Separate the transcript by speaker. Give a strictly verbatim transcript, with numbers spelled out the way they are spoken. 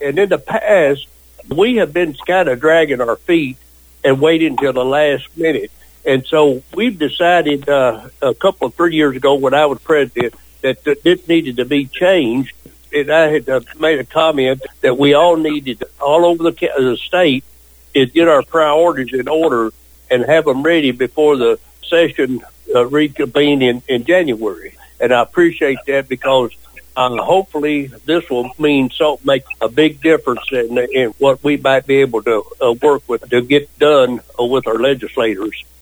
Speaker 1: And in the past, we have been kind of dragging our feet and waiting until the last minute. And so we've decided uh, a couple of three years ago when I was president that th- this needed to be changed. And I had uh, made a comment that we all needed, all over the, ca- the state, is get our priorities in order and have them ready before the session uh, reconvene in, in January. And I appreciate that because uh, hopefully this will mean so make a big difference in, in what we might be able to uh, work with to get done uh, with our legislators.